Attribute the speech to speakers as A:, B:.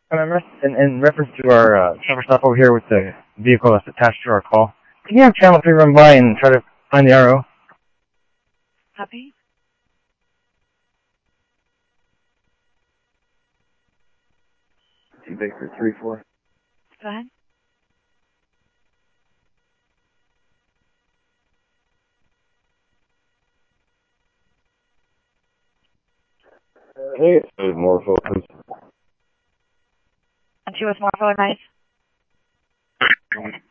A: In reference to our summer stop over here with the vehicle that's attached to our call, can you have Channel 3 run by and try to find the RO?
B: Copy.
A: Baker 3-4.
B: Go ahead.
A: Hey, it's Morpho, please.
B: And she was more for advice.